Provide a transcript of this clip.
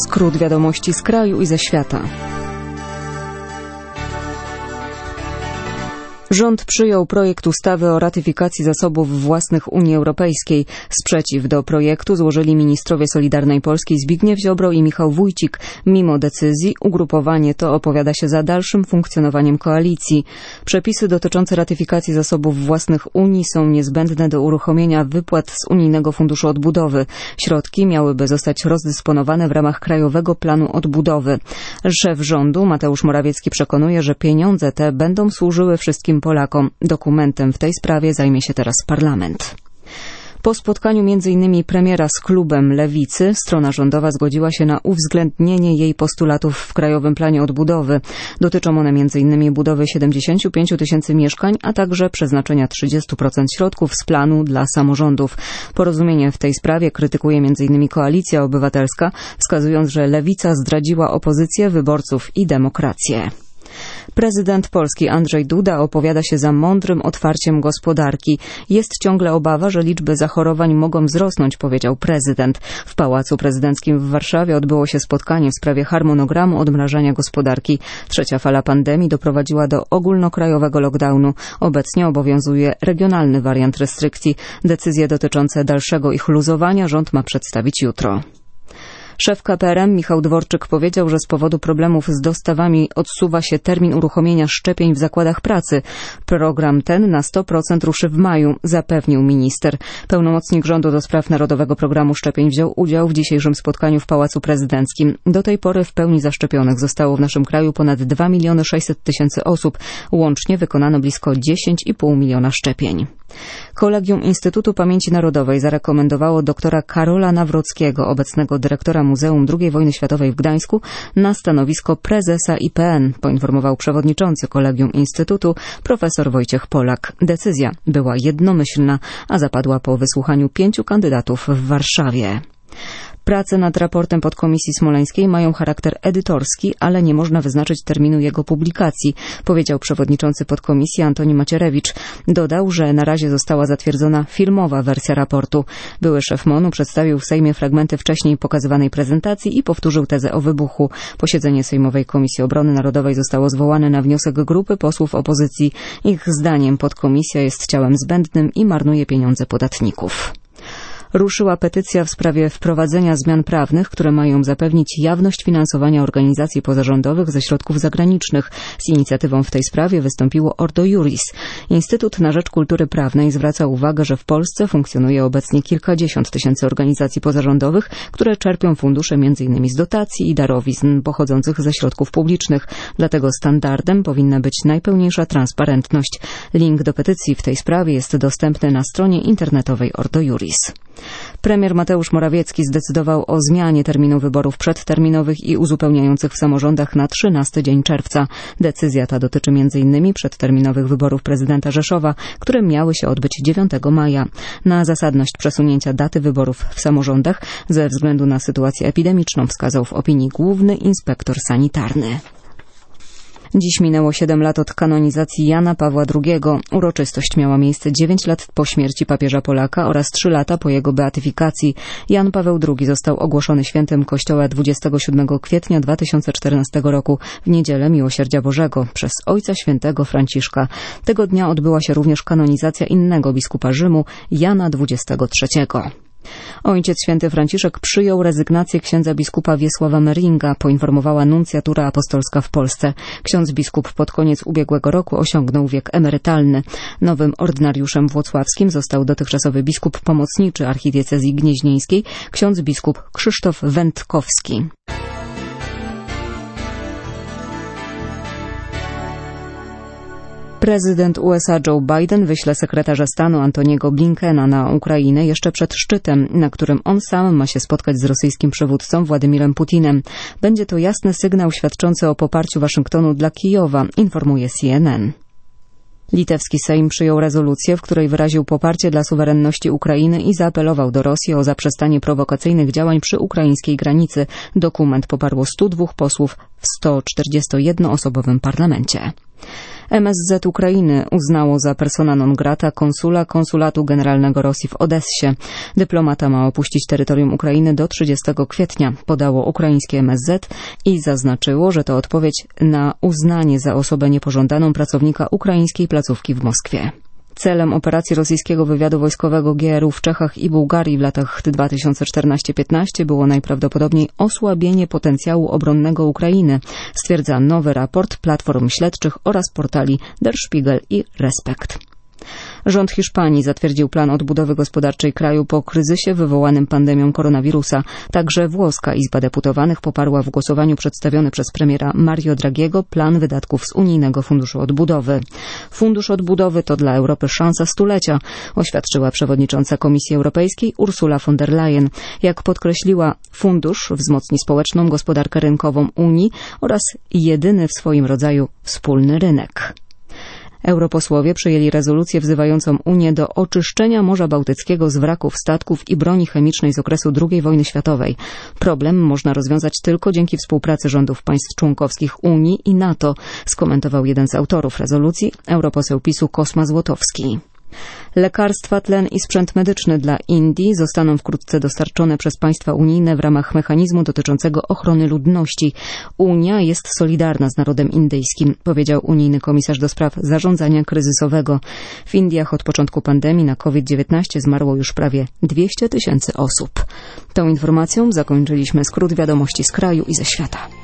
Skrót wiadomości z kraju i ze świata. Rząd przyjął projekt ustawy o ratyfikacji zasobów własnych Unii Europejskiej. Sprzeciw do projektu złożyli ministrowie Solidarnej Polski Zbigniew Ziobro i Michał Wójcik. Mimo decyzji ugrupowanie to opowiada się za dalszym funkcjonowaniem koalicji. Przepisy dotyczące ratyfikacji zasobów własnych Unii są niezbędne do uruchomienia wypłat z Unijnego Funduszu Odbudowy. Środki miałyby zostać rozdysponowane w ramach Krajowego Planu Odbudowy. Szef rządu Mateusz Morawiecki przekonuje, że pieniądze te będą służyły wszystkim Polakom. Dokumentem w tej sprawie zajmie się teraz parlament. Po spotkaniu m.in. premiera z klubem Lewicy, strona rządowa zgodziła się na uwzględnienie jej postulatów w Krajowym Planie Odbudowy. Dotyczą one m.in. budowy 75 000 mieszkań, a także przeznaczenia 30% środków z planu dla samorządów. Porozumienie w tej sprawie krytykuje m.in. Koalicja Obywatelska, wskazując, że Lewica zdradziła opozycję, wyborców i demokrację. Prezydent Polski Andrzej Duda opowiada się za mądrym otwarciem gospodarki. Jest ciągle obawa, że liczby zachorowań mogą wzrosnąć, powiedział prezydent. W Pałacu Prezydenckim w Warszawie odbyło się spotkanie w sprawie harmonogramu odmrażania gospodarki. Trzecia fala pandemii doprowadziła do ogólnokrajowego lockdownu. Obecnie obowiązuje regionalny wariant restrykcji. Decyzje dotyczące dalszego ich luzowania rząd ma przedstawić jutro. Szef KPRM Michał Dworczyk powiedział, że z powodu problemów z dostawami odsuwa się termin uruchomienia szczepień w zakładach pracy. Program ten na 100% ruszy w maju, zapewnił minister. Pełnomocnik rządu do spraw Narodowego Programu Szczepień wziął udział w dzisiejszym spotkaniu w Pałacu Prezydenckim. Do tej pory w pełni zaszczepionych zostało w naszym kraju ponad 2 600 000 osób. Łącznie wykonano blisko 10,5 miliona szczepień. Kolegium Instytutu Pamięci Narodowej zarekomendowało doktora Karola Nawrockiego, obecnego dyrektora Muzeum II Wojny Światowej w Gdańsku, na stanowisko prezesa IPN, poinformował przewodniczący Kolegium Instytutu profesor Wojciech Polak. Decyzja była jednomyślna, a zapadła po wysłuchaniu 5 kandydatów w Warszawie. Prace nad raportem podkomisji smoleńskiej mają charakter edytorski, ale nie można wyznaczyć terminu jego publikacji, powiedział przewodniczący podkomisji Antoni Macierewicz. Dodał, że na razie została zatwierdzona filmowa wersja raportu. Były szef MON-u przedstawił w Sejmie fragmenty wcześniej pokazywanej prezentacji i powtórzył tezę o wybuchu. Posiedzenie Sejmowej Komisji Obrony Narodowej zostało zwołane na wniosek grupy posłów opozycji. Ich zdaniem podkomisja jest ciałem zbędnym i marnuje pieniądze podatników. Ruszyła petycja w sprawie wprowadzenia zmian prawnych, które mają zapewnić jawność finansowania organizacji pozarządowych ze środków zagranicznych. Z inicjatywą w tej sprawie wystąpiło Ordo Iuris. Instytut na Rzecz Kultury Prawnej zwraca uwagę, że w Polsce funkcjonuje obecnie kilkadziesiąt tysięcy organizacji pozarządowych, które czerpią fundusze m.in. z dotacji i darowizn pochodzących ze środków publicznych. Dlatego standardem powinna być najpełniejsza transparentność. Link do petycji w tej sprawie jest dostępny na stronie internetowej Ordo Iuris. Premier Mateusz Morawiecki zdecydował o zmianie terminu wyborów przedterminowych i uzupełniających w samorządach na 13 dzień czerwca. Decyzja ta dotyczy m.in. przedterminowych wyborów prezydenta Rzeszowa, które miały się odbyć 9 maja. Na zasadność przesunięcia daty wyborów w samorządach ze względu na sytuację epidemiczną wskazał w opinii główny inspektor sanitarny. Dziś minęło 7 lat od kanonizacji Jana Pawła II. Uroczystość miała miejsce 9 lat po śmierci papieża Polaka oraz 3 lata po jego beatyfikacji. Jan Paweł II został ogłoszony świętym Kościoła 27 kwietnia 2014 roku w Niedzielę Miłosierdzia Bożego przez Ojca Świętego Franciszka. Tego dnia odbyła się również kanonizacja innego biskupa Rzymu, Jana XXIII. Ojciec Święty Franciszek przyjął rezygnację księdza biskupa Wiesława Meringa, poinformowała nuncjatura apostolska w Polsce. Ksiądz biskup pod koniec ubiegłego roku osiągnął wiek emerytalny. Nowym ordynariuszem włocławskim został dotychczasowy biskup pomocniczy archidiecezji gnieźnieńskiej, ksiądz biskup Krzysztof Wędkowski. Prezydent USA Joe Biden wyśle sekretarza stanu Antoniego Blinkena na Ukrainę jeszcze przed szczytem, na którym on sam ma się spotkać z rosyjskim przywódcą Władimirem Putinem. Będzie to jasny sygnał świadczący o poparciu Waszyngtonu dla Kijowa, informuje CNN. Litewski Sejm przyjął rezolucję, w której wyraził poparcie dla suwerenności Ukrainy i zaapelował do Rosji o zaprzestanie prowokacyjnych działań przy ukraińskiej granicy. Dokument poparło 102 posłów w 141-osobowym parlamencie. MSZ Ukrainy uznało za persona non grata konsula Konsulatu Generalnego Rosji w Odessie. Dyplomata ma opuścić terytorium Ukrainy do 30 kwietnia, podało ukraińskie MSZ i zaznaczyło, że to odpowiedź na uznanie za osobę niepożądaną pracownika ukraińskiej placówki w Moskwie. Celem operacji rosyjskiego wywiadu wojskowego GRU w Czechach i Bułgarii w latach 2014-15 było najprawdopodobniej osłabienie potencjału obronnego Ukrainy, stwierdza nowy raport platform śledczych oraz portali Der Spiegel i Respekt. Rząd Hiszpanii zatwierdził plan odbudowy gospodarczej kraju po kryzysie wywołanym pandemią koronawirusa. Także włoska Izba Deputowanych poparła w głosowaniu przedstawiony przez premiera Mario Draghiego plan wydatków z Unijnego Funduszu Odbudowy. Fundusz Odbudowy to dla Europy szansa stulecia, oświadczyła przewodnicząca Komisji Europejskiej Ursula von der Leyen. Jak podkreśliła, fundusz wzmocni społeczną gospodarkę rynkową Unii oraz jedyny w swoim rodzaju wspólny rynek. Europosłowie przyjęli rezolucję wzywającą Unię do oczyszczenia Morza Bałtyckiego z wraków statków i broni chemicznej z okresu II wojny światowej. Problem można rozwiązać tylko dzięki współpracy rządów państw członkowskich Unii i NATO, skomentował jeden z autorów rezolucji, europoseł PiS-u Kosma Złotowski. Lekarstwa, tlen i sprzęt medyczny dla Indii zostaną wkrótce dostarczone przez państwa unijne w ramach mechanizmu dotyczącego ochrony ludności. Unia jest solidarna z narodem indyjskim, powiedział unijny komisarz do spraw zarządzania kryzysowego. W Indiach od początku pandemii na COVID-19 zmarło już prawie 200 000 osób. Tą informacją zakończyliśmy skrót wiadomości z kraju i ze świata.